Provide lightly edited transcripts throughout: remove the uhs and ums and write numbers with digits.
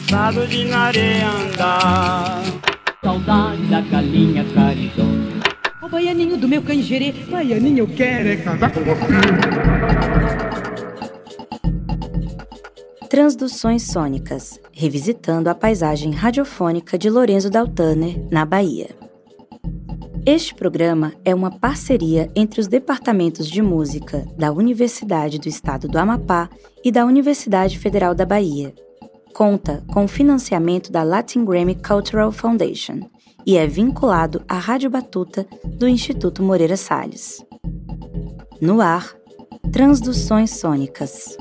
cansado de na areia andar. Saudade da galinha carijó. Ó baianinho do meu canjerê, baianinho eu quero é casar com você. Transduções sônicas, revisitando a paisagem radiofônica de Lorenzo Dal Turner, na Bahia. Este programa é uma parceria entre os departamentos de música da Universidade do Estado do Amapá e da Universidade Federal da Bahia. Conta com o financiamento da Latin Grammy Cultural Foundation e é vinculado à Rádio Batuta do Instituto Moreira Salles. No ar, Transduções Sônicas.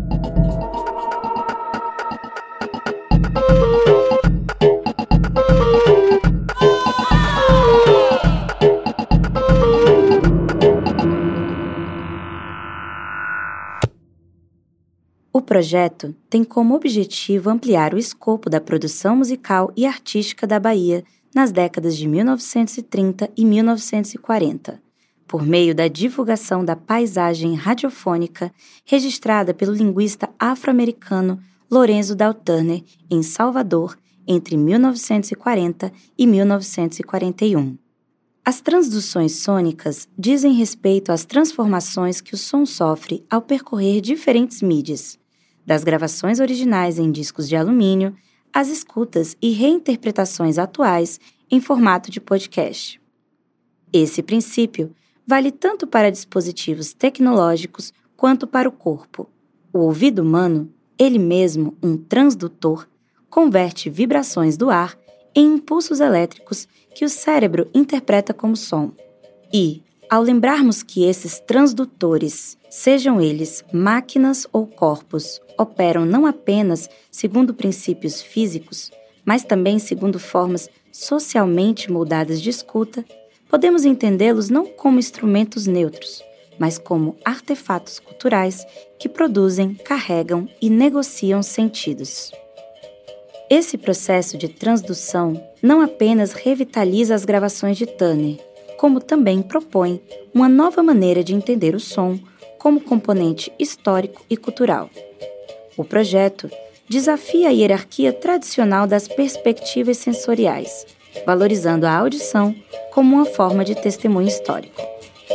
O projeto tem como objetivo ampliar o escopo da produção musical e artística da Bahia nas décadas de 1930 e 1940, por meio da divulgação da paisagem radiofônica registrada pelo linguista afro-americano Lorenzo Dal Turner em Salvador entre 1940 e 1941. As transduções sônicas dizem respeito às transformações que o som sofre ao percorrer diferentes mídias, das gravações originais em discos de alumínio, às escutas e reinterpretações atuais em formato de podcast. Esse princípio vale tanto para dispositivos tecnológicos quanto para o corpo. O ouvido humano, ele mesmo um transdutor, converte vibrações do ar em impulsos elétricos que o cérebro interpreta como som. E, ao lembrarmos que esses transdutores, sejam eles máquinas ou corpos, operam não apenas segundo princípios físicos, mas também segundo formas socialmente moldadas de escuta, podemos entendê-los não como instrumentos neutros, mas como artefatos culturais que produzem, carregam e negociam sentidos. Esse processo de transdução não apenas revitaliza as gravações de Turner, como também propõe uma nova maneira de entender o som como componente histórico e cultural. O projeto desafia a hierarquia tradicional das perspectivas sensoriais, valorizando a audição como uma forma de testemunho histórico.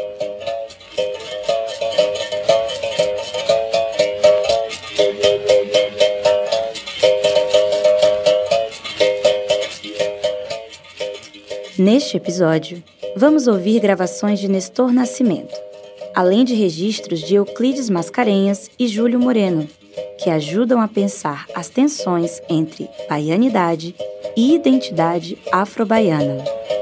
Neste episódio, vamos ouvir gravações de Nestor Nascimento, além de registros de Euclides Mascarenhas e Júlio Moreno, que ajudam a pensar as tensões entre baianidade e identidade afro-baiana.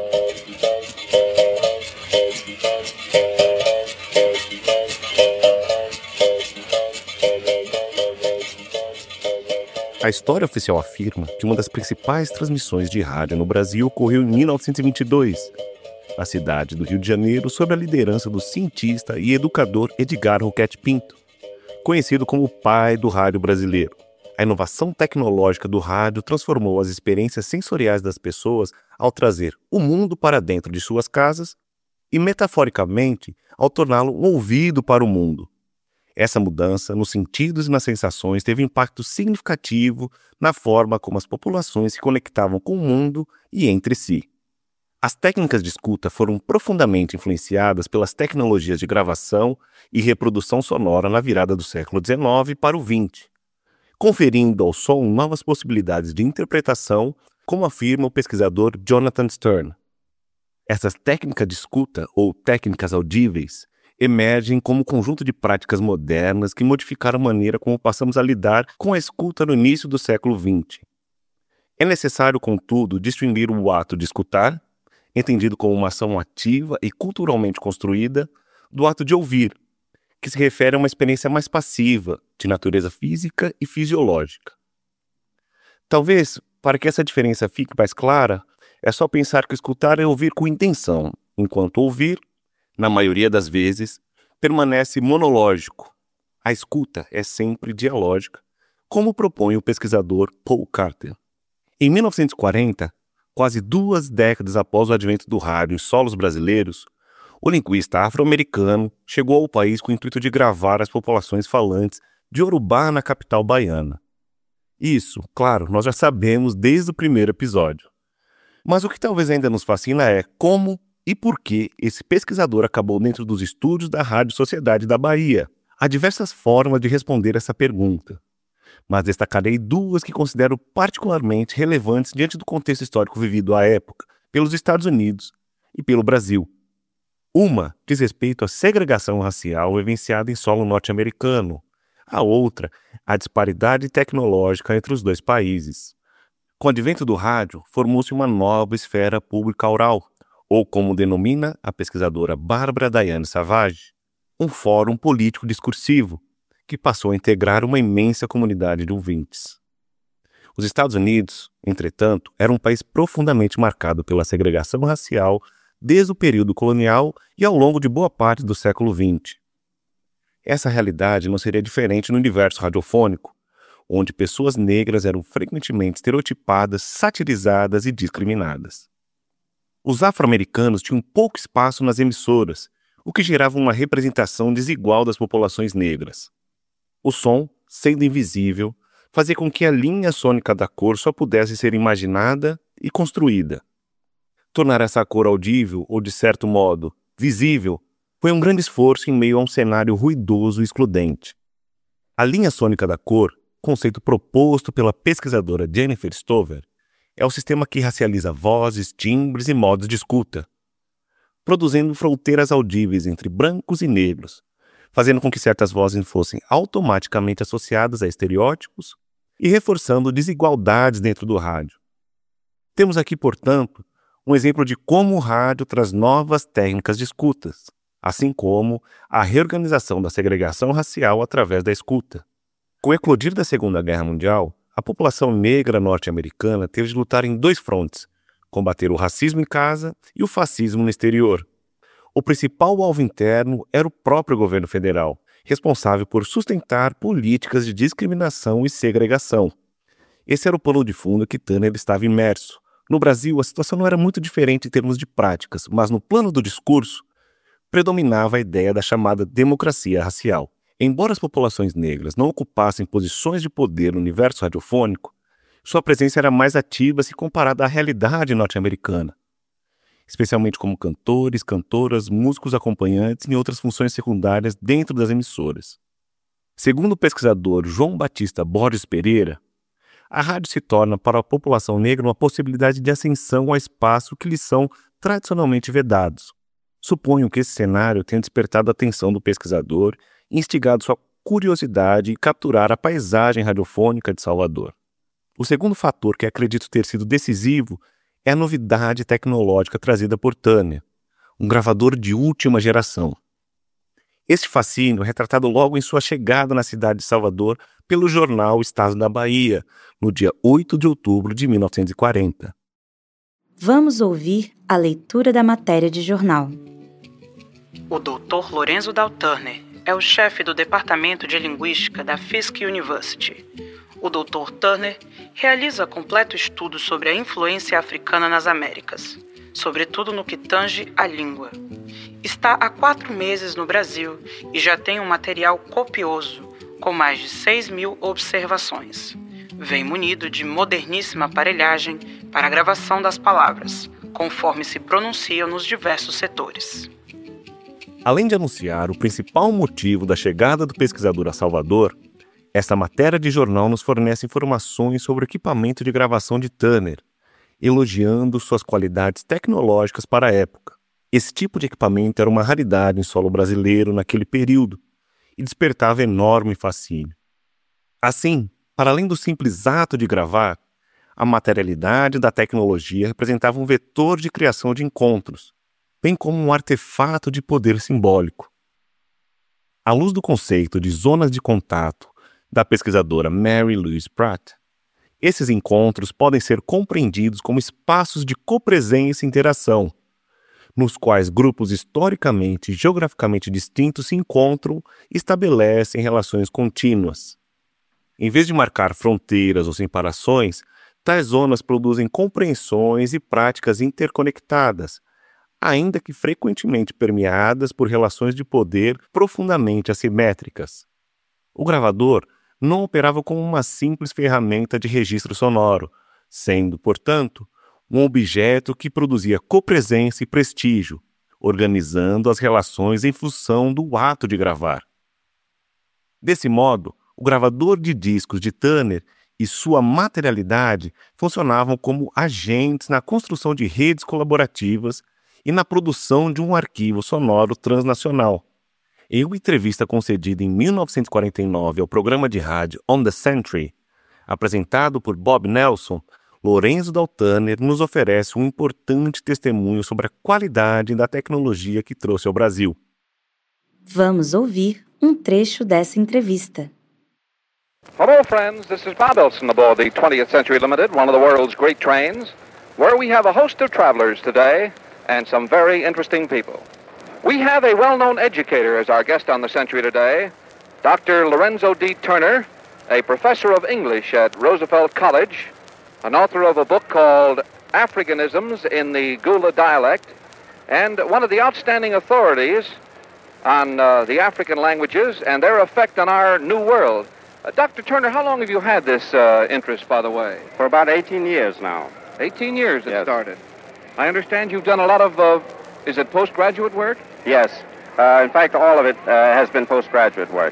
A história oficial afirma que uma das principais transmissões de rádio no Brasil ocorreu em 1922, na cidade do Rio de Janeiro, sob a liderança do cientista e educador Edgar Roquette Pinto, conhecido como o pai do rádio brasileiro. A inovação tecnológica do rádio transformou as experiências sensoriais das pessoas ao trazer o mundo para dentro de suas casas e, metaforicamente, ao torná-lo um ouvido para o mundo. Essa mudança nos sentidos e nas sensações teve impacto significativo na forma como as populações se conectavam com o mundo e entre si. As técnicas de escuta foram profundamente influenciadas pelas tecnologias de gravação e reprodução sonora na virada do século XIX para o XX, conferindo ao som novas possibilidades de interpretação, como afirma o pesquisador Jonathan Stern. Essas técnicas de escuta, ou técnicas audíveis, emergem como conjunto de práticas modernas que modificaram a maneira como passamos a lidar com a escuta no início do século XX. É necessário, contudo, distinguir o ato de escutar, entendido como uma ação ativa e culturalmente construída, do ato de ouvir, que se refere a uma experiência mais passiva, de natureza física e fisiológica. Talvez, para que essa diferença fique mais clara, é só pensar que escutar é ouvir com intenção, enquanto ouvir, na maioria das vezes, permanece monológico. A escuta é sempre dialógica, como propõe o pesquisador Paul Carter. Em 1940, quase 2 décadas após o advento do rádio em solos brasileiros, o linguista afro-americano chegou ao país com o intuito de gravar as populações falantes de Yorubá na capital baiana. Isso, claro, nós já sabemos desde o primeiro episódio. Mas o que talvez ainda nos fascina é como e por que esse pesquisador acabou dentro dos estúdios da Rádio Sociedade da Bahia. Há diversas formas de responder essa pergunta, mas destacarei duas que considero particularmente relevantes diante do contexto histórico vivido à época, pelos Estados Unidos e pelo Brasil. Uma diz respeito à segregação racial vivenciada em solo norte-americano, a outra, a disparidade tecnológica entre os dois países. Com o advento do rádio, formou-se uma nova esfera pública oral, ou como denomina a pesquisadora Bárbara Daiane Savage, um fórum político discursivo, que passou a integrar uma imensa comunidade de ouvintes. Os Estados Unidos, entretanto, era um país profundamente marcado pela segregação racial desde o período colonial e ao longo de boa parte do século XX. Essa realidade não seria diferente no universo radiofônico, onde pessoas negras eram frequentemente estereotipadas, satirizadas e discriminadas. Os afro-americanos tinham pouco espaço nas emissoras, o que gerava uma representação desigual das populações negras. O som, sendo invisível, fazia com que a linha sônica da cor só pudesse ser imaginada e construída. Tornar essa cor audível, ou de certo modo, visível, foi um grande esforço em meio a um cenário ruidoso e excludente. A linha sônica da cor, conceito proposto pela pesquisadora Jennifer Stover, é o sistema que racializa vozes, timbres e modos de escuta, produzindo fronteiras audíveis entre brancos e negros, fazendo com que certas vozes fossem automaticamente associadas a estereótipos e reforçando desigualdades dentro do rádio. Temos aqui, portanto, um exemplo de como o rádio traz novas técnicas de escutas, assim como a reorganização da segregação racial através da escuta. Com o eclodir da Segunda Guerra Mundial, a população negra norte-americana teve de lutar em dois frontes, combater o racismo em casa e o fascismo no exterior. O principal alvo interno era o próprio governo federal, responsável por sustentar políticas de discriminação e segregação. Esse era o pano de fundo que Turner estava imerso. No Brasil, a situação não era muito diferente em termos de práticas, mas no plano do discurso, predominava a ideia da chamada democracia racial. Embora as populações negras não ocupassem posições de poder no universo radiofônico, sua presença era mais ativa se comparada à realidade norte-americana, especialmente como cantores, cantoras, músicos acompanhantes e outras funções secundárias dentro das emissoras. Segundo o pesquisador João Batista Borges Pereira, a rádio se torna para a população negra uma possibilidade de ascensão ao espaço que lhes são tradicionalmente vedados. Suponho que esse cenário tenha despertado a atenção do pesquisador e instigado sua curiosidade em capturar a paisagem radiofônica de Salvador. O segundo fator que acredito ter sido decisivo é a novidade tecnológica trazida por Turner, um gravador de última geração. Este fascínio é retratado logo em sua chegada na cidade de Salvador pelo jornal Estado da Bahia, no dia 8 de outubro de 1940. Vamos ouvir a leitura da matéria de jornal. O Dr. Lorenzo Dal Turner é o chefe do Departamento de Linguística da Fisk University. O Dr. Turner realiza completo estudo sobre a influência africana nas Américas, sobretudo no que tange à língua. Está há 4 meses no Brasil e já tem um material copioso, com mais de 6.000 observações. Vem munido de moderníssima aparelhagem para a gravação das palavras, conforme se pronunciam nos diversos setores. Além de anunciar o principal motivo da chegada do pesquisador a Salvador, esta matéria de jornal nos fornece informações sobre o equipamento de gravação de Turner, elogiando suas qualidades tecnológicas para a época. Esse tipo de equipamento era uma raridade em solo brasileiro naquele período e despertava enorme fascínio. Assim, para além do simples ato de gravar, a materialidade da tecnologia representava um vetor de criação de encontros, bem como um artefato de poder simbólico. À luz do conceito de zonas de contato da pesquisadora Mary Louise Pratt, esses encontros podem ser compreendidos como espaços de copresença e interação, nos quais grupos historicamente e geograficamente distintos se encontram e estabelecem relações contínuas. Em vez de marcar fronteiras ou separações, tais zonas produzem compreensões e práticas interconectadas, ainda que frequentemente permeadas por relações de poder profundamente assimétricas. O gravador não operava como uma simples ferramenta de registro sonoro, sendo, portanto, um objeto que produzia copresença e prestígio, organizando as relações em função do ato de gravar. Desse modo, o gravador de discos de Turner e sua materialidade funcionavam como agentes na construção de redes colaborativas e na produção de um arquivo sonoro transnacional. Em uma entrevista concedida em 1949 ao programa de rádio On the Century, apresentado por Bob Nelson, Lorenzo Dal Turner nos oferece um importante testemunho sobre a qualidade da tecnologia que trouxe ao Brasil. Vamos ouvir um trecho dessa entrevista. Hello, friends. This is Bob Elson aboard the 20th Century Limited, one of the world's great trains, where we have a host of travelers today and some very interesting people. We have a well-known educator as our guest on the Century today, Dr. Lorenzo D. Turner, a professor of English at Roosevelt College, an author of a book called Africanisms in the Gula Dialect, and one of the outstanding authorities on the African languages and their effect on our new world. Dr. Turner, how long have you had this interest, by the way? For about 18 years now. 18 years it Yes. started. I understand you've done a lot of, is it postgraduate work? Yes. In fact, all of it has been postgraduate work.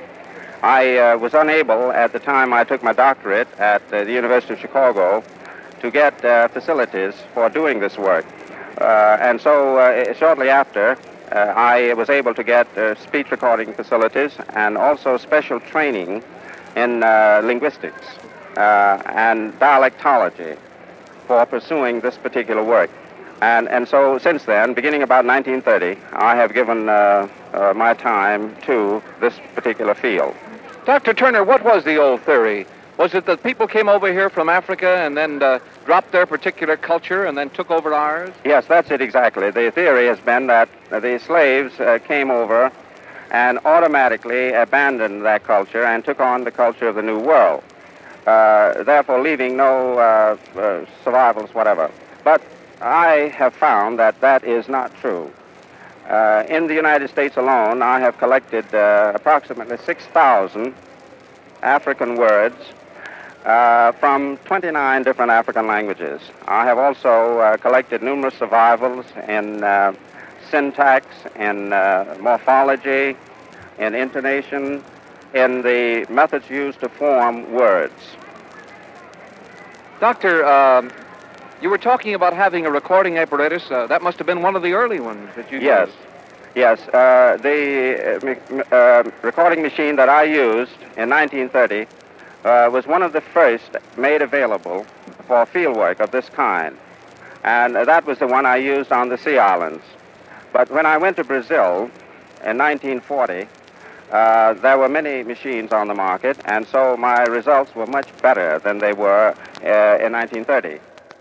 I was unable, at the time I took my doctorate at the University of Chicago, to get facilities for doing this work. And so shortly after, I was able to get speech recording facilities and also special training in linguistics and dialectology for pursuing this particular work. And so since then, beginning about 1930, I have given my time to this particular field. Dr. Turner, what was the old theory? Was it that people came over here from Africa and then dropped their particular culture and then took over ours? Yes, that's it exactly. The theory has been that the slaves came over and automatically abandoned that culture and took on the culture of the New World, therefore leaving no survivals whatever. But I have found that that is not true. In the United States alone, I have collected approximately 6,000 African words from 29 different African languages. I have also collected numerous survivals in syntax, in morphology, in intonation, in the methods used to form words. Doctor, you were talking about having a recording apparatus. That must have been one of the early ones that you Yes. used. Yes. The recording machine that I used in 1930 was one of the first made available for field work of this kind. And that was the one I used on the Sea Islands. But when I went to Brazil in 1940, there were many machines on the market, and so my results were much better than they were in 1930.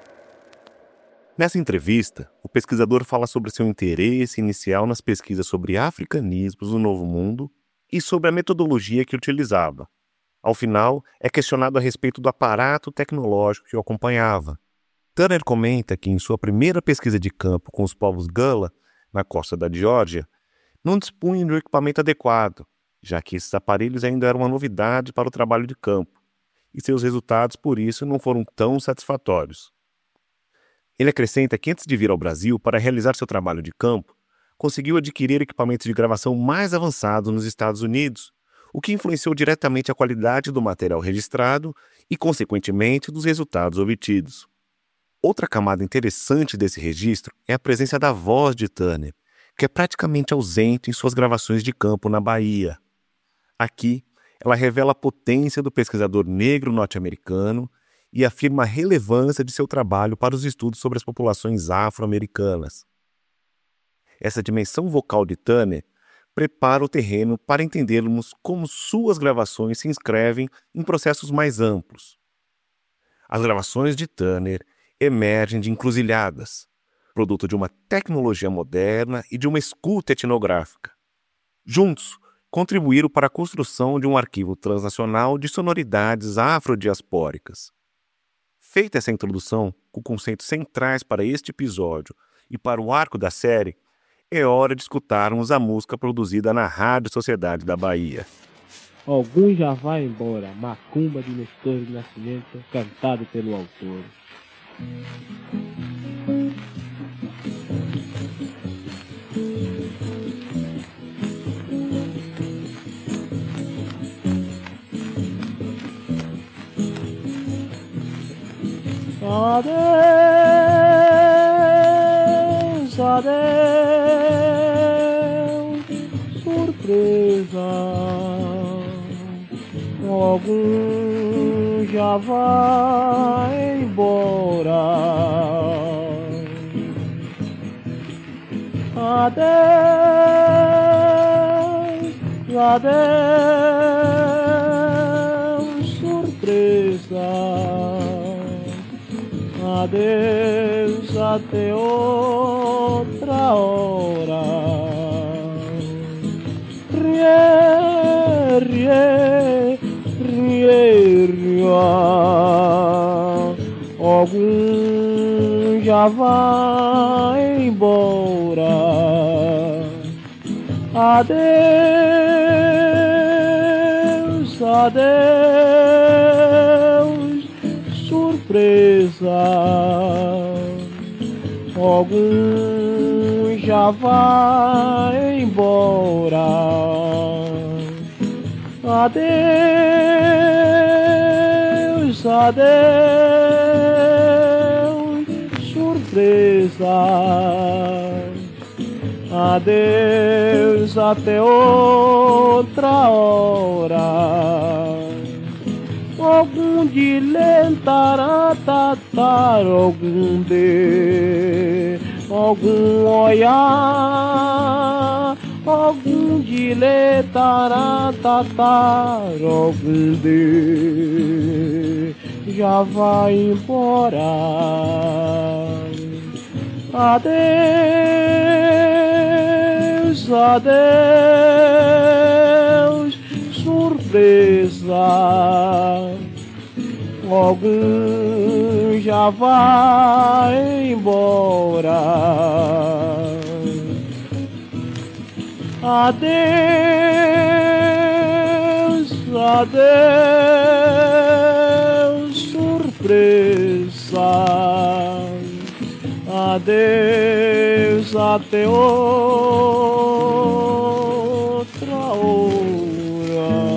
Nessa entrevista, o pesquisador fala sobre seu interesse inicial nas pesquisas sobre africanismos no Novo Mundo e sobre a metodologia que utilizava. Ao final, é questionado a respeito do aparato tecnológico que o acompanhava. Turner comenta que em sua primeira pesquisa de campo com os povos Gullah, na costa da Geórgia, não dispunha de um equipamento adequado, já que esses aparelhos ainda eram uma novidade para o trabalho de campo, e seus resultados, por isso, não foram tão satisfatórios. Ele acrescenta que antes de vir ao Brasil para realizar seu trabalho de campo, conseguiu adquirir equipamentos de gravação mais avançados nos Estados Unidos, o que influenciou diretamente a qualidade do material registrado e, consequentemente, dos resultados obtidos. Outra camada interessante desse registro é a presença da voz de Turner, que é praticamente ausente em suas gravações de campo na Bahia. Aqui, ela revela a potência do pesquisador negro norte-americano e afirma a relevância de seu trabalho para os estudos sobre as populações afro-americanas. Essa dimensão vocal de Turner prepara o terreno para entendermos como suas gravações se inscrevem em processos mais amplos. As gravações de Turner emergem de encruzilhadas, produto de uma tecnologia moderna e de uma escuta etnográfica. Juntos, contribuíram para a construção de um arquivo transnacional de sonoridades afrodiaspóricas. Feita essa introdução com conceitos centrais para este episódio e para o arco da série, é hora de escutarmos a música produzida na Rádio Sociedade da Bahia. Algum já vai embora, Macumba de Nestor do Nascimento, cantado pelo autor. Adeus, adeus, surpresa. Algum já vai embora. Adeus, adeus, surpresa. Adeus, até outra hora. Rie, rie, rie, rie. Algum já vai embora. Adeus, adeus, surpresa. Algum já vai embora. Adeus, adeus, surpresa. Adeus, até outra hora. Algum de lentaratar, algum de, algum olhar, algum de lentaratar, algum de, já vai embora. Adeus, adeus, surpresa. Algum já vai embora. Adeus, adeus, surpresa. Adeus, até outra hora.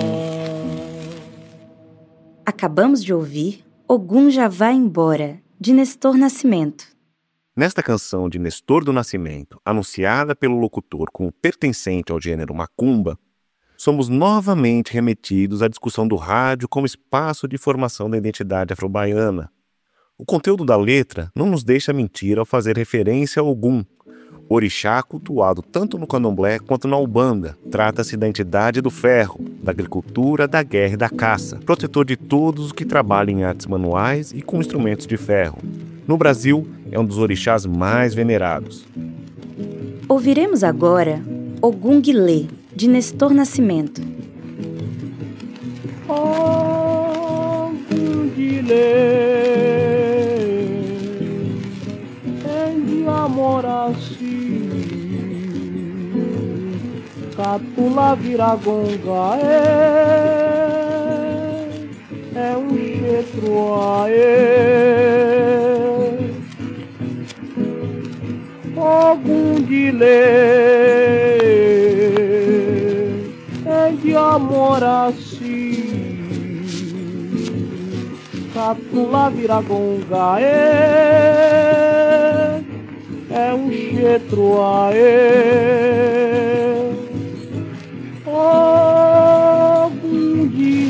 Acabamos de ouvir Ogum Já Vai Embora, de Nestor Nascimento. Nesta canção de Nestor do Nascimento, anunciada pelo locutor como pertencente ao gênero macumba, somos novamente remetidos à discussão do rádio como espaço de formação da identidade afro-baiana. O conteúdo da letra não nos deixa mentir ao fazer referência ao Ogum, orixá cultuado tanto no candomblé quanto na umbanda. Trata-se da entidade do ferro, da agricultura, da guerra e da caça, protetor de todos os que trabalham em artes manuais e com instrumentos de ferro. No Brasil, é um dos orixás mais venerados. Ouviremos agora Ogum Guilê, de Nestor Nascimento. Ogum Guilê, Amoraci, Catula Viragonga, é um chetro aê. Ogum Guilê, é de Amoraci, Catula Viragonga, é um chetro aê. Ogum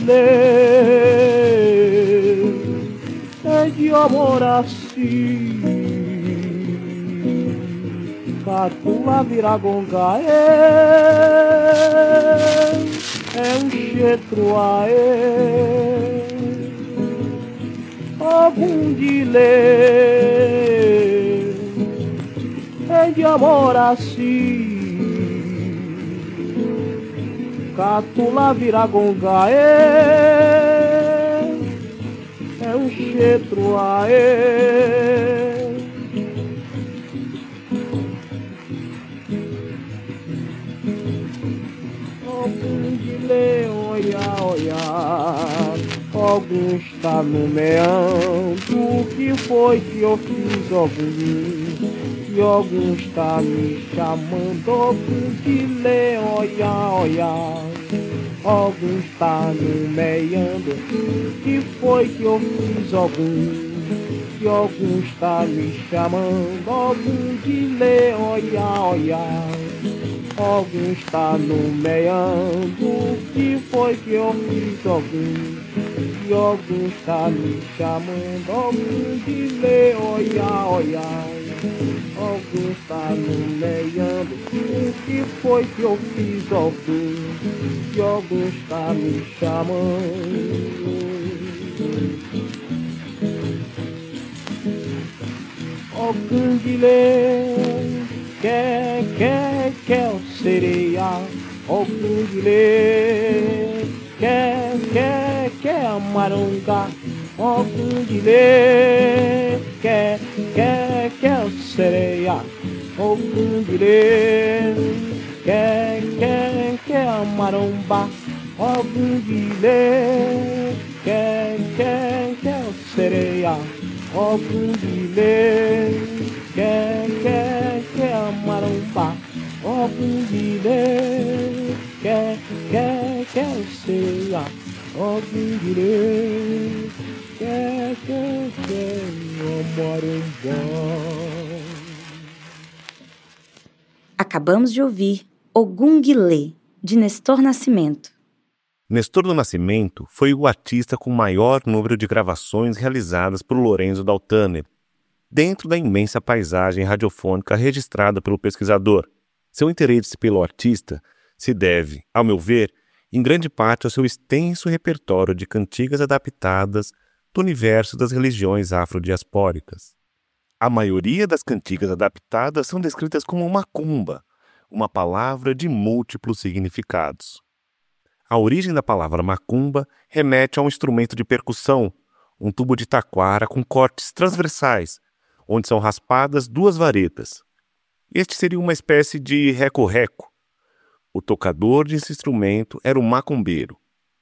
Guilê, é de Amoraci, Catula Viragonga, é um chetro aê. Ogum Guilê, é de Amoraci, Catula Viragonga, é um chetro aê. Ogungile, olha, olha. Ogum está no meandro. O que foi que eu fiz, Ogum? E Ogum está me chamando. Ogungile, olha, olha. Ogum está no meandro. O que foi que eu fiz, Ogum? E Ogum está me chamando. Ogungile, olha, olha. Ogum está no meandro. O que foi que eu fiz, Ogum? E Ogum está me chamando. Ogungile, olha, olha. Ogum está no meandro. O que foi que eu fiz, Ogum? E Ogum está me chamando. Ogungile, quer sereia. Ogungile, quer amaranga. Ogungile, quer sereia. Ogungile, quer amaromba. Ogungile, quer sereia. Ogungile, quer amaromba. Ogungile, quer sereia. Ogungile, quer amaromba. Acabamos de ouvir Ogungile, de Nestor Nascimento. Nestor do Nascimento foi o artista com maior número de gravações realizadas por Lorenzo Daltner, dentro da imensa paisagem radiofônica registrada pelo pesquisador. Seu interesse pelo artista se deve, ao meu ver, em grande parte ao seu extenso repertório de cantigas adaptadas do universo das religiões afrodiaspóricas. A maioria das cantigas adaptadas são descritas como macumba, uma palavra de múltiplos significados. A origem da palavra macumba remete a um instrumento de percussão, um tubo de taquara com cortes transversais, onde são raspadas duas varetas. Este seria uma espécie de reco-reco. O tocador desse instrumento era o macumbeiro.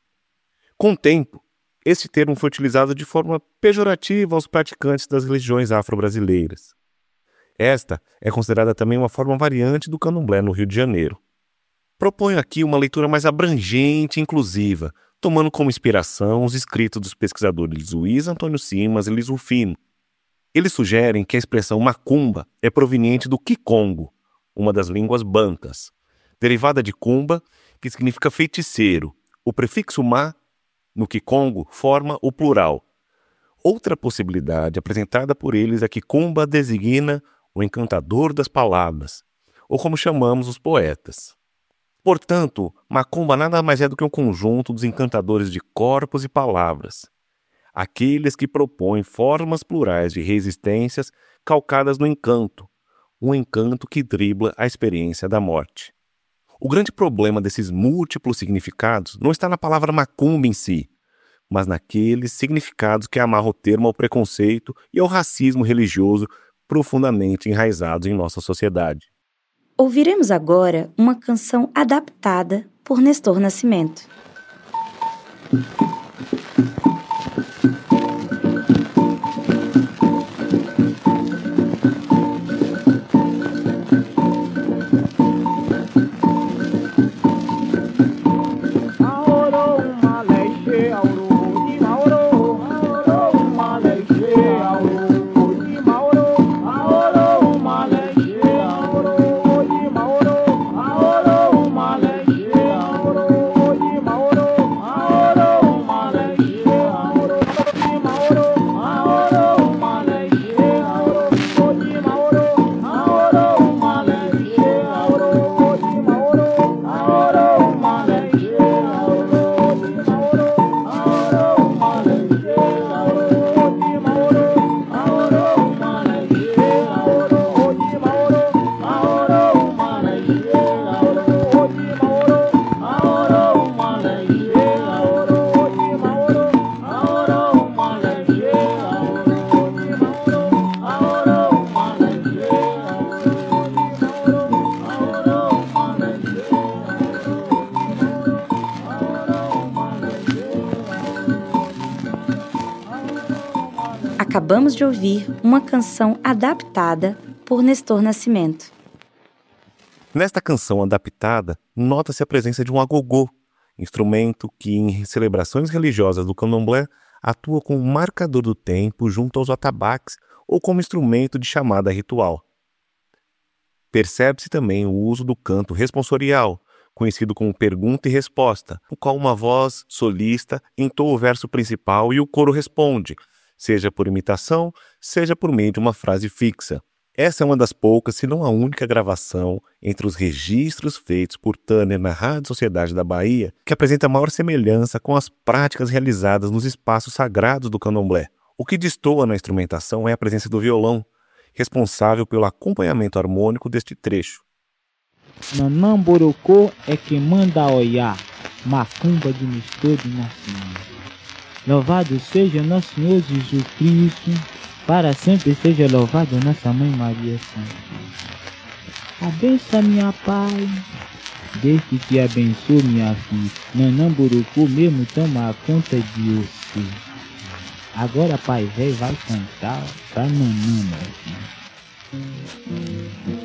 Com o tempo, este termo foi utilizado de forma pejorativa aos praticantes das religiões afro-brasileiras. Esta é considerada também uma forma variante do candomblé no Rio de Janeiro. Proponho aqui uma leitura mais abrangente e inclusiva, tomando como inspiração os escritos dos pesquisadores Luiz Antônio Simas e Luiz Rufino. Eles sugerem que a expressão macumba é proveniente do Kikongo, uma das línguas bancas, derivada de cumba, que significa feiticeiro. O prefixo ma, no Kikongo, forma o plural. Outra possibilidade apresentada por eles é que cumba designa o encantador das palavras, ou como chamamos os poetas. Portanto, macumba nada mais é do que um conjunto dos encantadores de corpos e palavras, aqueles que propõem formas plurais de resistências calcadas no encanto, um encanto que dribla a experiência da morte. O grande problema desses múltiplos significados não está na palavra macumba em si, mas naqueles significados que amarram o termo ao preconceito e ao racismo religioso profundamente enraizados em nossa sociedade. Ouviremos agora uma canção adaptada por Nestor Nascimento. Acabamos de ouvir uma canção adaptada por Nestor Nascimento. Nesta canção adaptada, nota-se a presença de um agogô, instrumento que, em celebrações religiosas do candomblé, atua como marcador do tempo junto aos atabaques ou como instrumento de chamada ritual. Percebe-se também o uso do canto responsorial, conhecido como pergunta e resposta, no qual uma voz solista entoa o verso principal e o coro responde, seja por imitação, seja por meio de uma frase fixa. Essa é uma das poucas, se não a única gravação entre os registros feitos por Turner na Rádio Sociedade da Bahia que apresenta maior semelhança com as práticas realizadas nos espaços sagrados do candomblé. O que destoa na instrumentação é a presença do violão, responsável pelo acompanhamento harmônico deste trecho. Nanã Borocô é quem manda olhar, macumba de mistura de nascimento. Louvado seja nosso Senhor Jesus Cristo, para sempre seja louvado nossa Mãe Maria Santa. Abençoa minha Pai, Deus que te abençoe minha filha. Nanã Borocô mesmo toma conta de você. Agora Pai Velho vai cantar pra Nanã, meu filho.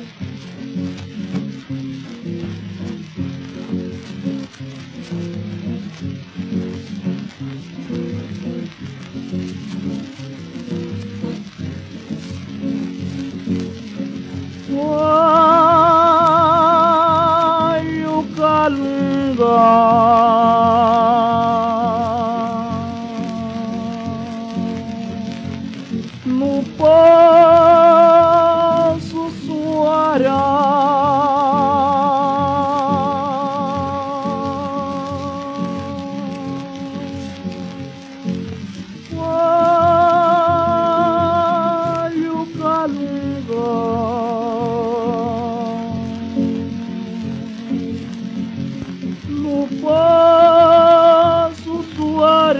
Não posso suar, olha o calunga, não posso suar.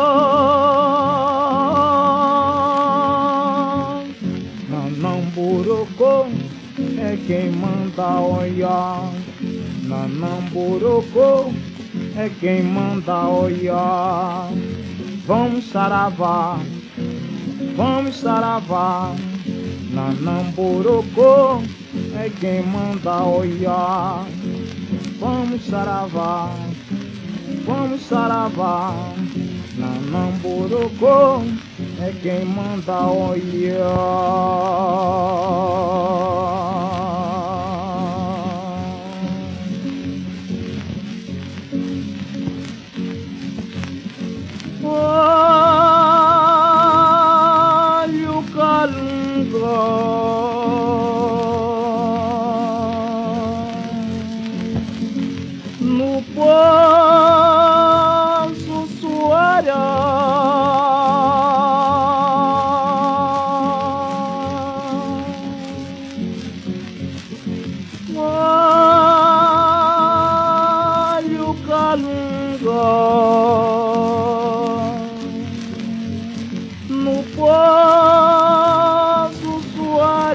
Nanamborocô é quem manda olhar. Nanamborocô é quem manda olhar. Vamos saravá, vamos saravá. Nanamborocô é quem manda olhar. Vamos saravá, vamos saravá. Nanamborocô é quem manda olhar. Olha o calunga, não posso suar. Olha o calunga, não posso suar.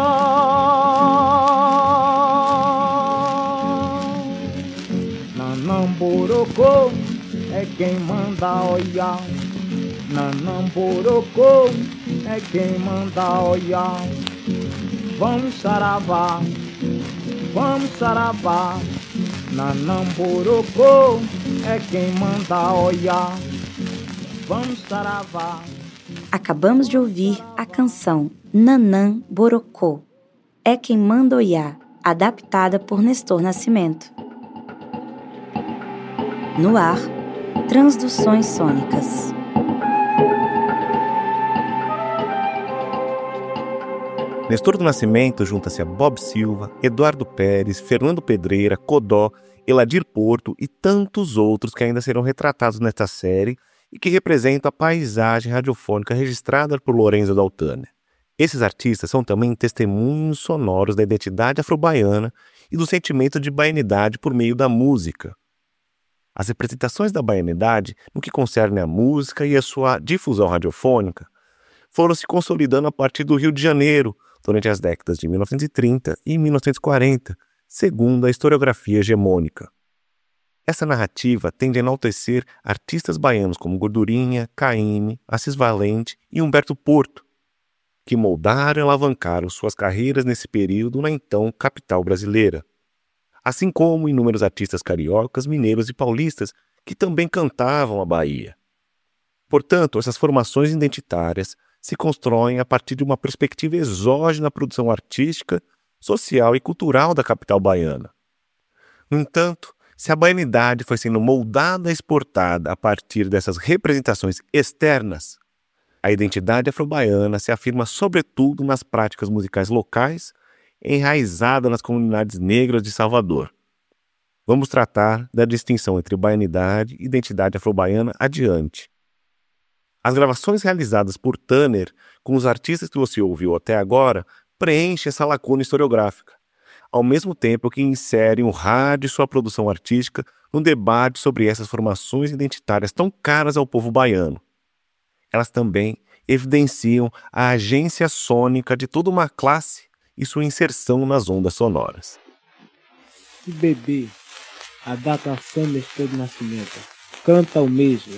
Nanamborocô é quem manda olhar. Nanamborocô é quem manda olhar. Vamos saravá, vamos saravá. Nanamborocô é quem manda olhar. Vamos saravá. Acabamos de ouvir a canção Nanã Borocô, é quem manda olhar, adaptada por Nestor Nascimento. No ar, Transduções Sônicas. Nestor do Nascimento junta-se a Bob Silva, Eduardo Pérez, Fernando Pedreira, Codó, Eladir Porto e tantos outros que ainda serão retratados nesta série e que representam a paisagem radiofônica registrada por Lorenzo Daltner. Esses artistas são também testemunhos sonoros da identidade afro-baiana e do sentimento de baianidade por meio da música. As representações da baianidade, no que concerne à música e a sua difusão radiofônica, foram se consolidando a partir do Rio de Janeiro, durante as décadas de 1930 e 1940, segundo a historiografia hegemônica. Essa narrativa tende a enaltecer artistas baianos como Gordurinha, Caymmi, Assis Valente e Humberto Porto, que moldaram e alavancaram suas carreiras nesse período na então capital brasileira, assim como inúmeros artistas cariocas, mineiros e paulistas que também cantavam a Bahia. Portanto, essas formações identitárias se constroem a partir de uma perspectiva exógena à produção artística, social e cultural da capital baiana. No entanto, se a baianidade foi sendo moldada e exportada a partir dessas representações externas, a identidade afro-baiana se afirma sobretudo nas práticas musicais locais, enraizada nas comunidades negras de Salvador. Vamos tratar da distinção entre baianidade e identidade afro-baiana adiante. As gravações realizadas por Turner com os artistas que você ouviu até agora preenchem essa lacuna historiográfica, ao mesmo tempo que inserem o rádio e sua produção artística no debate sobre essas formações identitárias tão caras ao povo baiano. Elas também evidenciam a agência sônica de toda uma classe e sua inserção nas ondas sonoras. Bebê, a datação do seu nascimento, canta o mesmo.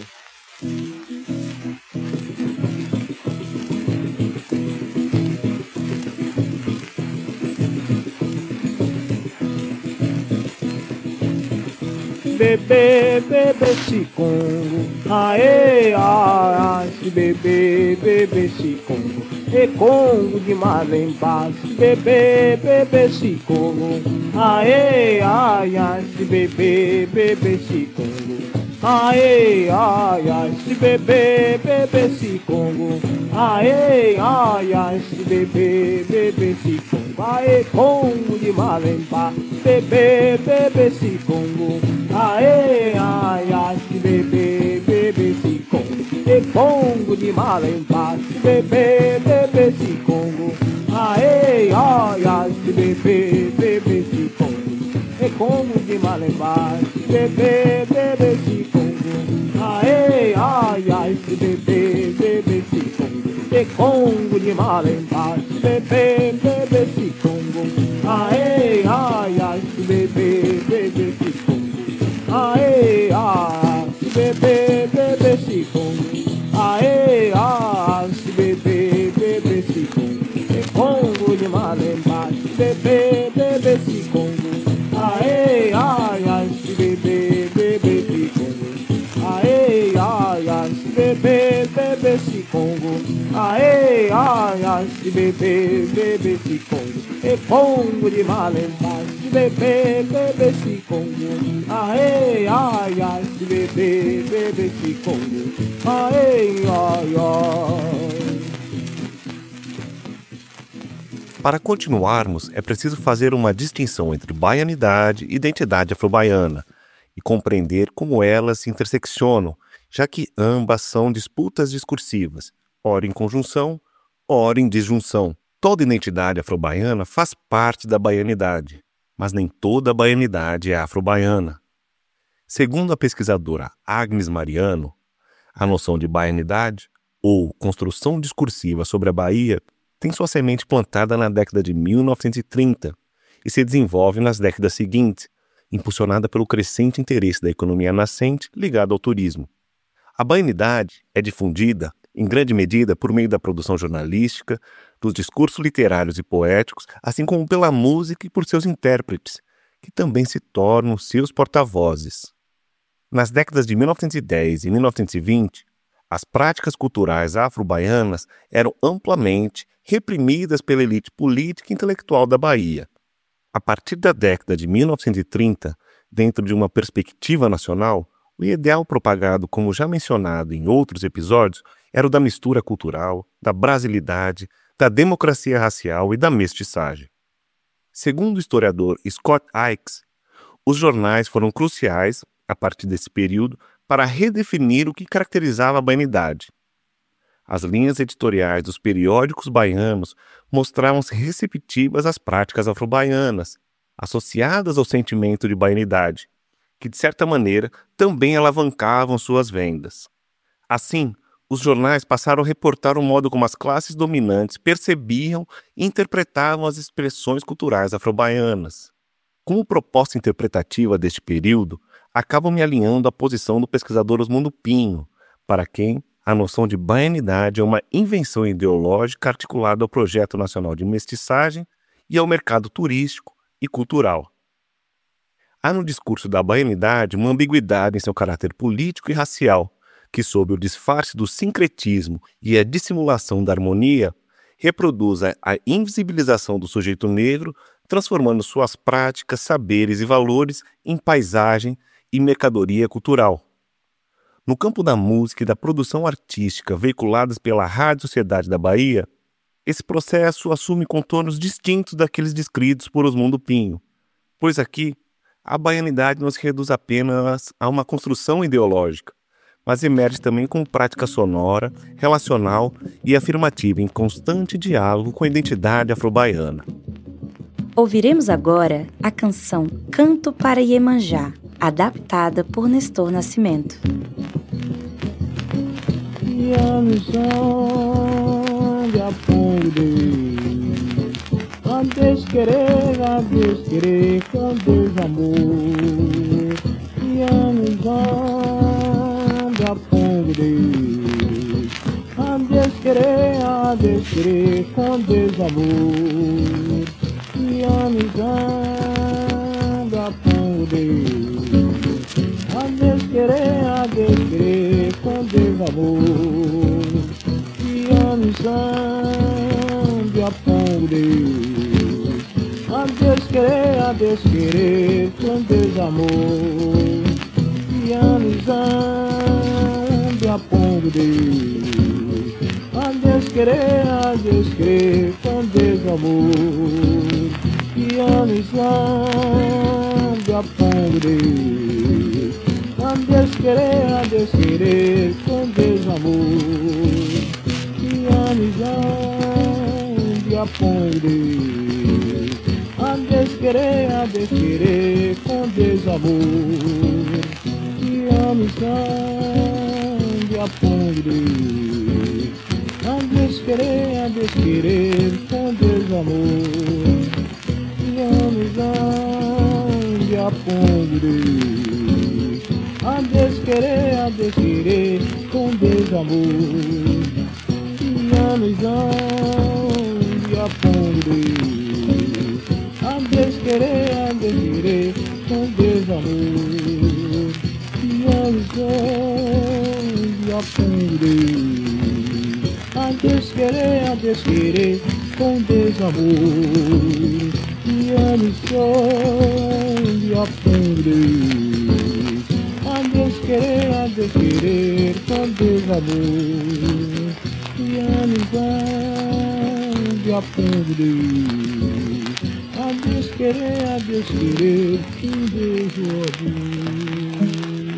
Bebê, bebê, chicongo, aê, aê, se bebê, bebê, chicongo, e congo de Malemba, se bebê, bebê, chicongo, aê, aê, se bebê, bebê, chicongo, aê, aê, se bebê, bebê, chicongo, aê, aê, se bebê, bebê, chicongo, aê, congo de Malemba, bebê, bebê, chicongo, aê, ai, ai, se bebê, bebê, se congo, e congo de Malemba, se bebê, bebê, se congo, aê, ai, ai, se bebê, bebê, se congo, e congo de Malemba, se bebê, bebê, se congo, aê, ai, ai, se bebê, bebê, se congo, e congo de Malemba, se bebê, bebê, se congo, aê, ai, ai, se bebê, bebê, se congo, aê, ah, se bebê, bebê, se congo, aê, ah, se bebê, bebê, se congo, e congo de Malemba, se bebê, bebê, se congo, aê, ai, se bebê, bebê, se congo, aê, ai, se bebê, bebê, se congo, aê, ai, se bebê, bebê, se congo, e congo de Malemba, se bebê, bebê, se congo, aê, ai, ai, se bebê, bebê, se congo, aê, ai, ai. Para continuarmos, é preciso fazer uma distinção entre baianidade e identidade afro-baiana e compreender como elas se interseccionam, já que ambas são disputas discursivas, ora em conjunção, ora em disjunção. Toda identidade afro-baiana faz parte da baianidade, mas nem toda a baianidade é afro-baiana. Segundo a pesquisadora Agnes Mariano, a noção de baianidade, ou construção discursiva sobre a Bahia, tem sua semente plantada na década de 1930 e se desenvolve nas décadas seguintes, impulsionada pelo crescente interesse da economia nascente ligada ao turismo. A baianidade é difundida, em grande medida, por meio da produção jornalística, dos discursos literários e poéticos, assim como pela música e por seus intérpretes, que também se tornam seus porta-vozes. Nas décadas de 1910 e 1920, as práticas culturais afro-baianas eram amplamente reprimidas pela elite política e intelectual da Bahia. A partir da década de 1930, dentro de uma perspectiva nacional, o ideal propagado, como já mencionado em outros episódios, era o da mistura cultural, da brasilidade, da democracia racial e da mestiçagem. Segundo o historiador Scott Ickes, os jornais foram cruciais, a partir desse período, para redefinir o que caracterizava a baianidade. As linhas editoriais dos periódicos baianos mostravam-se receptivas às práticas afro-baianas, associadas ao sentimento de baianidade, que, de certa maneira, também alavancavam suas vendas. Assim, os jornais passaram a reportar o modo como as classes dominantes percebiam e interpretavam as expressões culturais afro-baianas. Como proposta interpretativa deste período, acabam me alinhando à posição do pesquisador Osmundo Pinho, para quem a noção de baianidade é uma invenção ideológica articulada ao Projeto Nacional de Mestiçagem e ao mercado turístico e cultural. Há no discurso da baianidade uma ambiguidade em seu caráter político e racial, que, sob o disfarce do sincretismo e a dissimulação da harmonia, reproduz a invisibilização do sujeito negro, transformando suas práticas, saberes e valores em paisagem e mercadoria cultural. No campo da música e da produção artística veiculadas pela Rádio Sociedade da Bahia, esse processo assume contornos distintos daqueles descritos por Osmundo Pinho, pois aqui a baianidade não se reduz apenas a uma construção ideológica, mas emerge também como prática sonora, relacional e afirmativa em constante diálogo com a identidade afro-baiana. Ouviremos agora a canção Canto para Iemanjá, adaptada por Nestor Nascimento. A Deus querer, com Deus amor. A Deus querer, com Deus amor. E amizade a poder. A Deus querer, com Deus amor. E amizade a poder. A Deus querer, com Deus amor. E amizade a poder. A Deus querer, com Deus amor. E amizade a poder. A Deus querer, com Deus amor. E amizade a poder. A Deus querer, com Deus amor. E amizade a poder. A Deus querer, com Deus amor. E amizade a poder. A Deus querer, com Deus amor. E amizade a poder. A Deus querer, com Deus amor. E amizade a poder. A Deus querer, com Deus amor. E amizade a poder. A Deus querer, com Deus amor. E amizade a poder. A Deus querer, com Deus amor.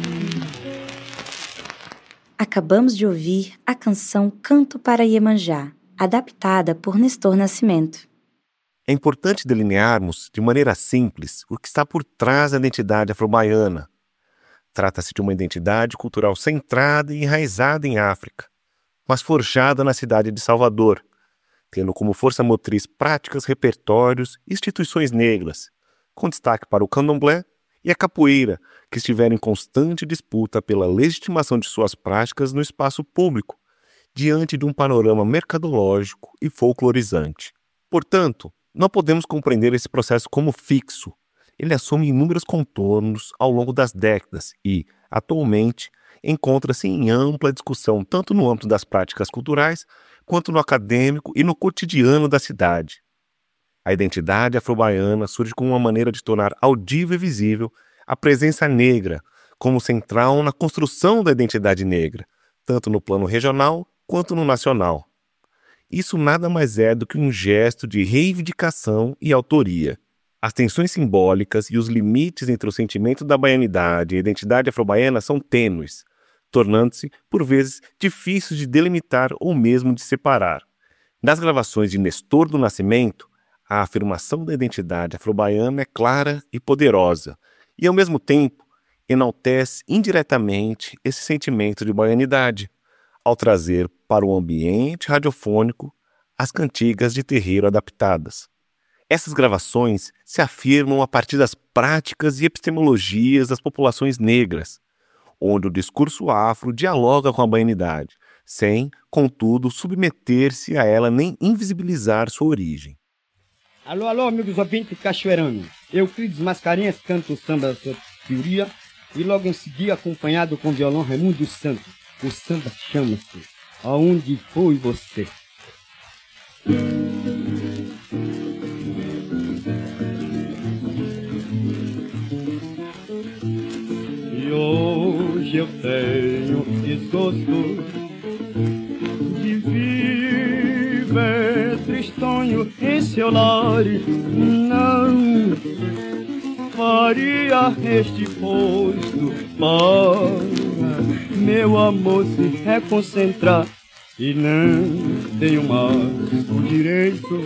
Acabamos de ouvir a canção Canto para Iemanjá, adaptada por Nestor Nascimento. É importante delinearmos, de maneira simples, o que está por trás da identidade afro-baiana. Trata-se de uma identidade cultural centrada e enraizada em África, mas forjada na cidade de Salvador, tendo como força motriz práticas, repertórios e instituições negras, com destaque para o candomblé e a capoeira, que estiveram em constante disputa pela legitimação de suas práticas no espaço público, diante de um panorama mercadológico e folclorizante. Portanto, não podemos compreender esse processo como fixo. Ele assume inúmeros contornos ao longo das décadas e, atualmente, encontra-se em ampla discussão tanto no âmbito das práticas culturais, quanto no acadêmico e no cotidiano da cidade. A identidade afro-baiana surge como uma maneira de tornar audível e visível a presença negra como central na construção da identidade negra, tanto no plano regional quanto no nacional. Isso nada mais é do que um gesto de reivindicação e autoria. As tensões simbólicas e os limites entre o sentimento da baianidade e a identidade afro-baiana são tênues, tornando-se, por vezes, difíceis de delimitar ou mesmo de separar. Nas gravações de Nestor do Nascimento, a afirmação da identidade afro-baiana é clara e poderosa, e, ao mesmo tempo, enaltece indiretamente esse sentimento de baianidade, ao trazer para o ambiente radiofônico as cantigas de terreiro adaptadas. Essas gravações se afirmam a partir das práticas e epistemologias das populações negras, onde o discurso afro dialoga com a baianidade, sem, contudo, submeter-se a ela nem invisibilizar sua origem. Alô, amigos ouvintes cachoeiranos. Euclides Mascarenhas canta o samba da sua teoria e logo em seguida acompanhado com o violão Raimundo Santos. O samba chama-se Aonde Foi Você? E hoje eu tenho desgosto de viver tristonho em seu lar. Não faria este posto para meu amor se reconcentrar. E não tenho mais o direito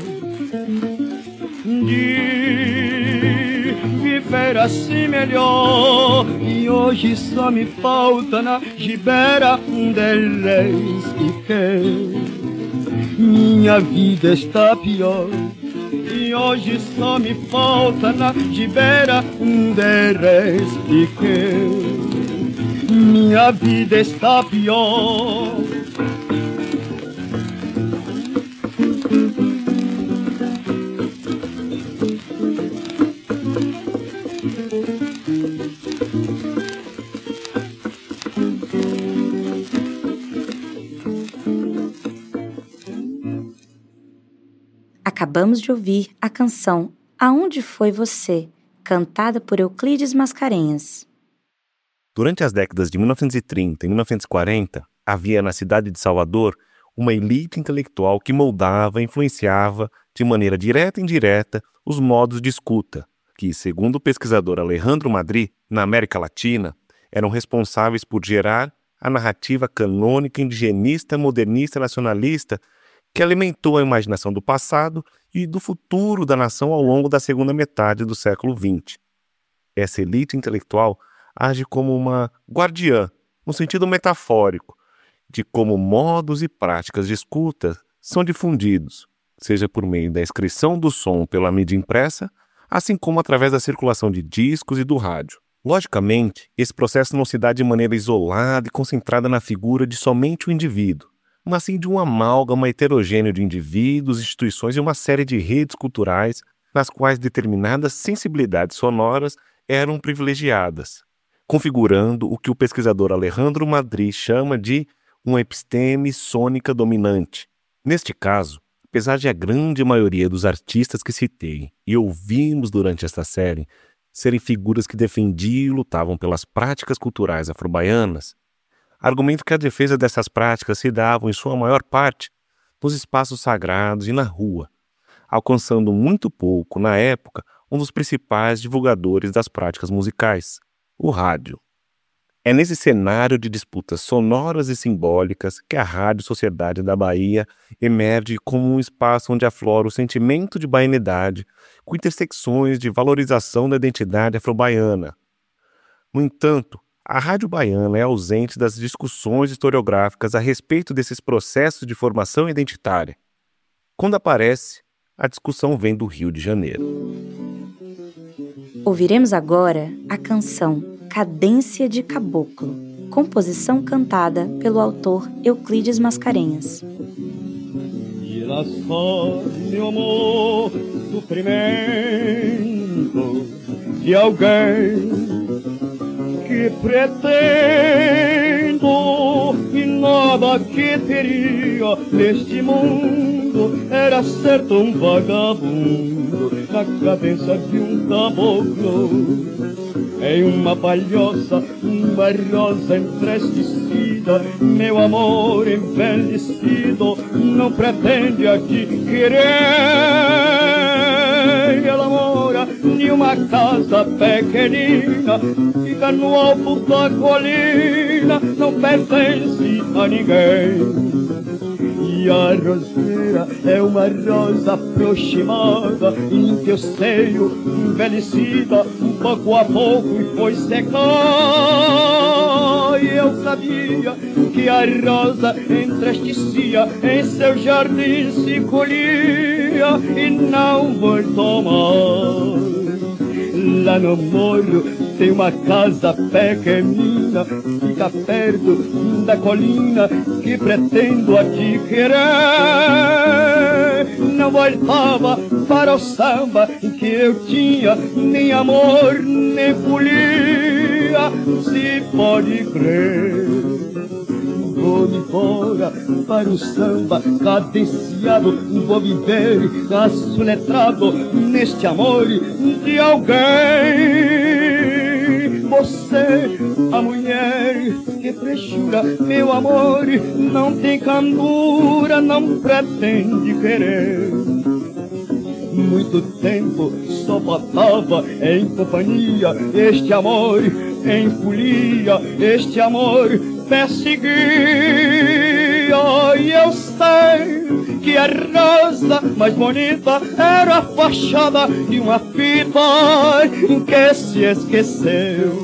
de viver assim melhor. E hoje só me falta na gibera um delez e que minha vida está pior. E hoje só me falta na gibera um delez e que minha vida está pior. Acabamos de ouvir a canção Aonde Foi Você, cantada por Euclides Mascarenhas. Durante as décadas de 1930 e 1940, havia na cidade de Salvador uma elite intelectual que moldava e influenciava, de maneira direta e indireta, os modos de escuta, que, segundo o pesquisador Alejandro Madrid, na América Latina, eram responsáveis por gerar a narrativa canônica indigenista, modernista e nacionalista que alimentou a imaginação do passado e do futuro da nação ao longo da segunda metade do século XX. Essa elite intelectual age como uma guardiã, no sentido metafórico, de como modos e práticas de escuta são difundidos, seja por meio da inscrição do som pela mídia impressa, assim como através da circulação de discos e do rádio. Logicamente, esse processo não se dá de maneira isolada e concentrada na figura de somente o indivíduo, mas sim de um amálgama heterogêneo de indivíduos, instituições e uma série de redes culturais nas quais determinadas sensibilidades sonoras eram privilegiadas, configurando o que o pesquisador Alejandro Madrid chama de uma episteme sônica dominante. Neste caso, apesar de a grande maioria dos artistas que citei e ouvimos durante esta série serem figuras que defendiam e lutavam pelas práticas culturais afro-baianas, argumento que a defesa dessas práticas se davam, em sua maior parte, nos espaços sagrados e na rua, alcançando muito pouco, na época, um dos principais divulgadores das práticas musicais, o rádio. É nesse cenário de disputas sonoras e simbólicas que a Rádio Sociedade da Bahia emerge como um espaço onde aflora o sentimento de baianidade, com intersecções de valorização da identidade afro-baiana. No entanto, a Rádio Baiana é ausente das discussões historiográficas a respeito desses processos de formação identitária. Quando aparece, a discussão vem do Rio de Janeiro. Ouviremos agora a canção Cadência de Caboclo, composição cantada pelo autor Euclides Mascarenhas. E lá só, meu amor, sofrimento de alguém que pretendo e nada que teria neste mundo era ser tão vagabundo na cadência de um caboclo. Em uma palhoça, uma rosa entristecida, meu amor envelhecido não pretende a te querer. Ela mora em uma casa pequenina, fica no alto da colina, não pertence a ninguém. E a roseira é uma rosa aproximada em teu seio, envelhecida pouco a pouco e foi secar. E eu sabia que a rosa entristecia, em seu jardim se colhia e não voltou mais. Lá no morro tem uma casa pequenina, fica perto da colina que pretendo aqui querer. Não voltava para o samba que eu tinha, nem amor, nem folia, se pode crer. Vou embora para o samba cadenciado, vou viver assoletrado neste amor de alguém. Você, a mulher que prejura meu amor, não tem candura, não pretende querer. Muito tempo só botava em companhia este amor, em folia, este amor perseguia. E eu sei que a rosa mais bonita era a fachada de uma fita que se esqueceu.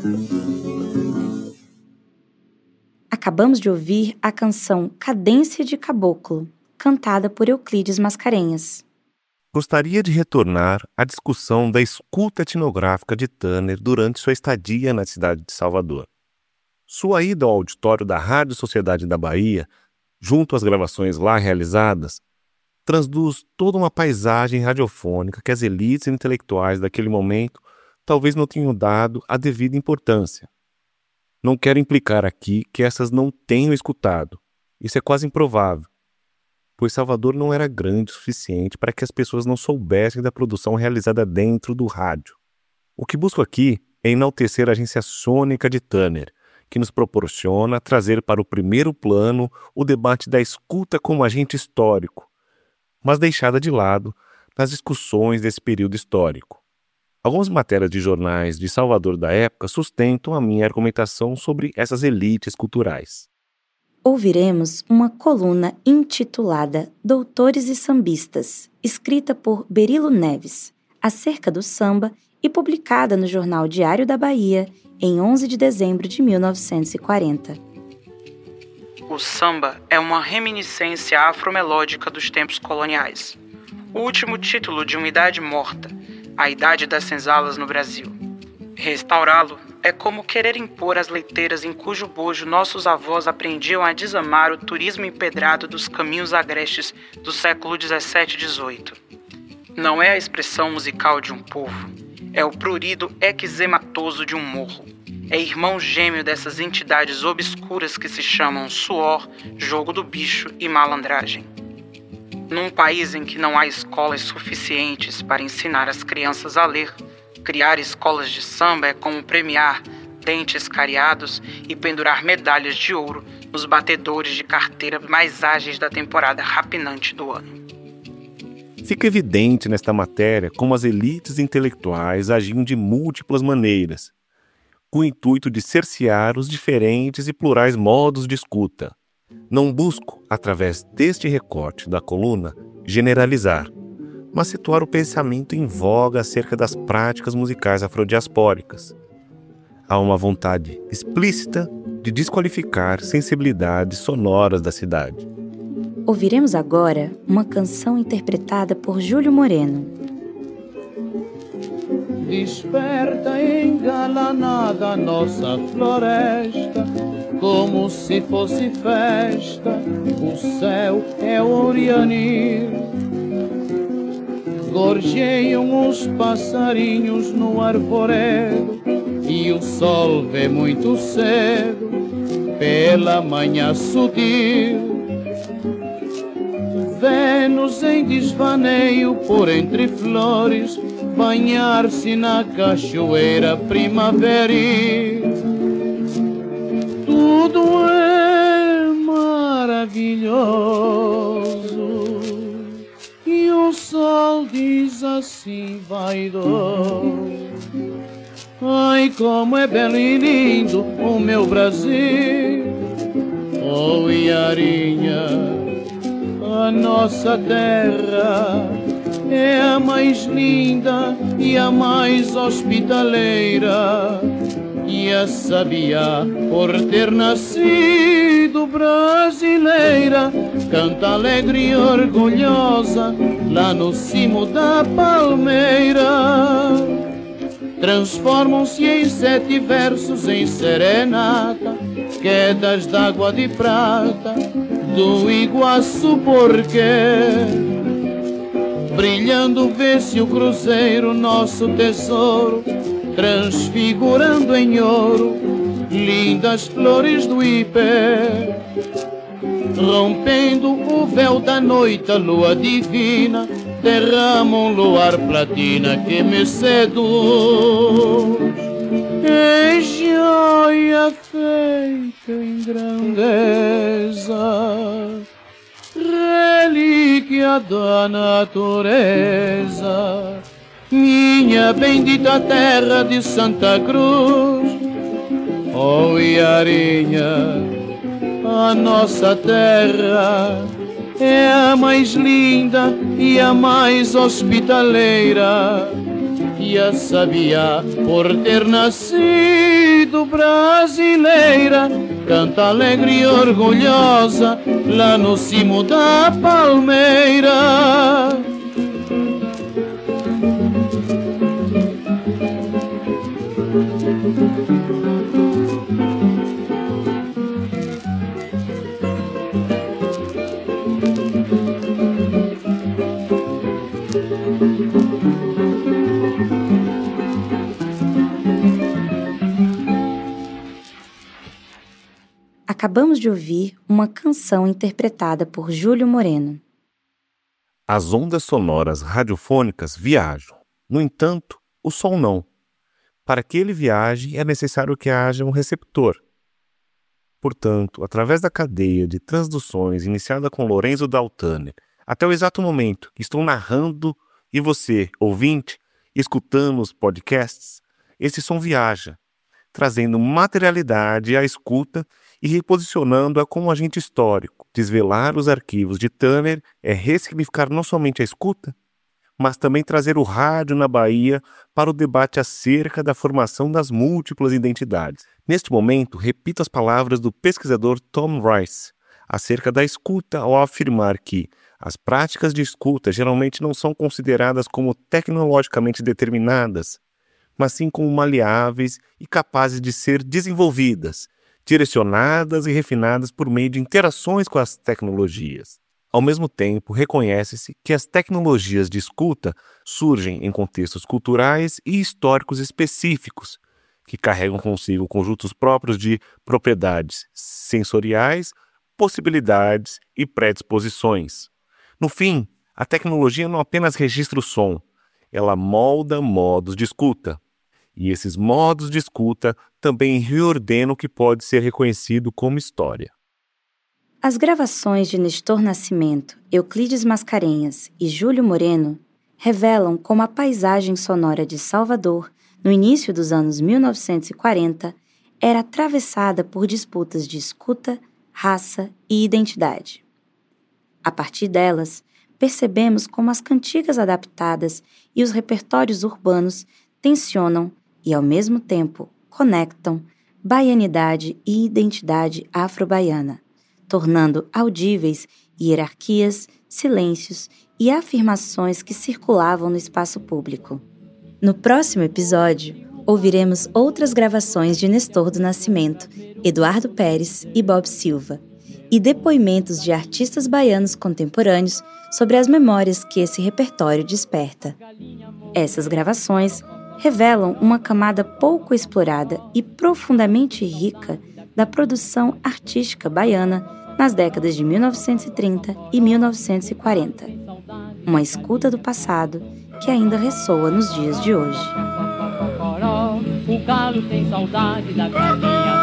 Acabamos de ouvir a canção Cadência de Caboclo, cantada por Euclides Mascarenhas. Gostaria de retornar à discussão da escuta etnográfica de Turner durante sua estadia na cidade de Salvador. Sua ida ao auditório da Rádio Sociedade da Bahia, junto às gravações lá realizadas, transduz toda uma paisagem radiofônica que as elites intelectuais daquele momento talvez não tenham dado a devida importância. Não quero implicar aqui que essas não tenham escutado. Isso é quase improvável, pois Salvador não era grande o suficiente para que as pessoas não soubessem da produção realizada dentro do rádio. O que busco aqui é enaltecer a agência sônica de Turner, que nos proporciona trazer para o primeiro plano o debate da escuta como agente histórico, mas deixada de lado nas discussões desse período histórico. Algumas matérias de jornais de Salvador da época sustentam a minha argumentação sobre essas elites culturais. Ouviremos uma coluna intitulada Doutores e Sambistas, escrita por Berilo Neves, acerca do samba e publicada no Jornal Diário da Bahia em 11 de dezembro de 1940. O samba é uma reminiscência afromelódica dos tempos coloniais. O último título de uma idade morta, a idade das senzalas no Brasil. Restaurá-lo é como querer impor as leiteiras em cujo bojo nossos avós aprendiam a desamar o turismo empedrado dos caminhos agrestes do século 17 e 18. Não é a expressão musical de um povo, é o prurido eczematoso de um morro. É irmão gêmeo dessas entidades obscuras que se chamam suor, jogo do bicho e malandragem. Num país em que não há escolas suficientes para ensinar as crianças a ler, criar escolas de samba é como premiar dentes cariados e pendurar medalhas de ouro nos batedores de carteira mais ágeis da temporada rapinante do ano. Fica evidente nesta matéria como as elites intelectuais agiam de múltiplas maneiras, com o intuito de cercear os diferentes e plurais modos de escuta. Não busco, através deste recorte da coluna, generalizar, mas situar o pensamento em voga acerca das práticas musicais afrodiaspóricas. Há uma vontade explícita de desqualificar sensibilidades sonoras da cidade. Ouviremos agora uma canção interpretada por Júlio Moreno. Desperta engalanada nossa floresta, como se fosse festa, o céu é orianir. Gorjeiam os passarinhos no arvoredo e o sol vê muito cedo pela manhã sutil. Vênus em desvaneio por entre flores, banhar-se na cachoeira primaveril. Tudo é maravilhoso e o sol diz assim vaidoso: ai, como é belo e lindo o meu Brasil, oh Iarinha, a nossa terra é a mais linda e a mais hospitaleira, e e a sabia, por ter nascido brasileira, canta alegre e orgulhosa lá no cimo da palmeira. Transformam-se em 7 versos em serenata, quedas d'água de prata do Iguaçu porquê. Brilhando vê-se o cruzeiro, nosso tesouro, transfigurando em ouro lindas flores do Ipê. Rompendo o véu da noite, a lua divina derrama um luar platina que me seduz. É joia feita em grandeza, relíquia da natureza, minha bendita terra de Santa Cruz. Oh, Iarinha, a nossa terra é a mais linda e a mais hospitaleira. E a sabia, por ter nascido brasileira, canta alegre e orgulhosa lá no cimo da palmeira. Acabamos de ouvir uma canção interpretada por Júlio Moreno. As ondas sonoras radiofônicas viajam. No entanto, o som não. Para que ele viaje, é necessário que haja um receptor. Portanto, através da cadeia de transduções iniciada com Lorenzo Dal Turner, até o exato momento que estou narrando e você, ouvinte, escutando os podcasts, esse som viaja, trazendo materialidade à escuta e reposicionando-a como agente histórico. Desvelar os arquivos de Turner é ressignificar não somente a escuta, mas também trazer o rádio na Bahia para o debate acerca da formação das múltiplas identidades. Neste momento, repito as palavras do pesquisador Tom Rice acerca da escuta ao afirmar que as práticas de escuta geralmente não são consideradas como tecnologicamente determinadas, mas sim como maleáveis e capazes de ser desenvolvidas, direcionadas e refinadas por meio de interações com as tecnologias. Ao mesmo tempo, reconhece-se que as tecnologias de escuta surgem em contextos culturais e históricos específicos, que carregam consigo conjuntos próprios de propriedades sensoriais, possibilidades e predisposições. No fim, a tecnologia não apenas registra o som, ela molda modos de escuta. E esses modos de escuta também reordenam o que pode ser reconhecido como história. As gravações de Nestor Nascimento, Euclides Mascarenhas e Júlio Moreno revelam como a paisagem sonora de Salvador, no início dos anos 1940, era atravessada por disputas de escuta, raça e identidade. A partir delas, percebemos como as cantigas adaptadas e os repertórios urbanos tensionam e, ao mesmo tempo, conectam baianidade e identidade afro-baiana, tornando audíveis hierarquias, silêncios e afirmações que circulavam no espaço público. No próximo episódio, ouviremos outras gravações de Nestor do Nascimento, Eduardo Pérez e Bob Silva, e depoimentos de artistas baianos contemporâneos sobre as memórias que esse repertório desperta. Essas gravações revelam uma camada pouco explorada e profundamente rica da produção artística baiana nas décadas de 1930 e 1940. Uma escuta do passado que ainda ressoa nos dias de hoje. O galo tem saudade da galinha.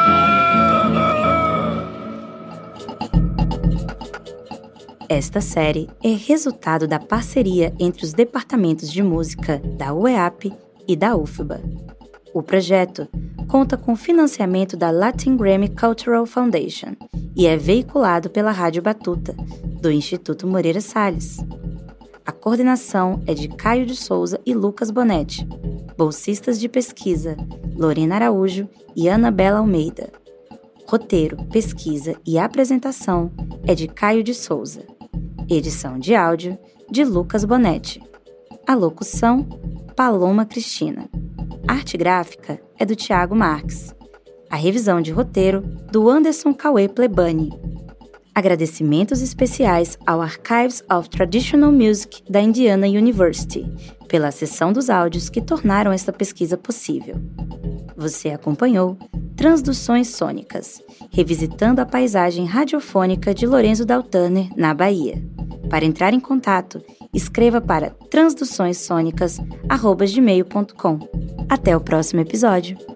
Esta série é resultado da parceria entre os departamentos de música da UEAP e da UFBA. O projeto conta com financiamento da Latin Grammy Cultural Foundation e é veiculado pela Rádio Batuta, do Instituto Moreira Salles. A coordenação é de Caio de Souza e Lucas Bonetti. Bolsistas de pesquisa, Lorena Araújo e Ana Bela Almeida. Roteiro, pesquisa e apresentação é de Caio de Souza. Edição de áudio, de Lucas Bonetti. A locução, Paloma Cristina. Arte gráfica é do Thiago Marques. A revisão de roteiro, do Anderson Cauê Plebani. Agradecimentos especiais ao Archives of Traditional Music da Indiana University, pela sessão dos áudios que tornaram esta pesquisa possível. Você acompanhou Transduções Sônicas, revisitando a paisagem radiofônica de Lorenzo Dal Turner, na Bahia. Para entrar em contato, escreva para transduçõessonicas@gmail.com. Até o próximo episódio!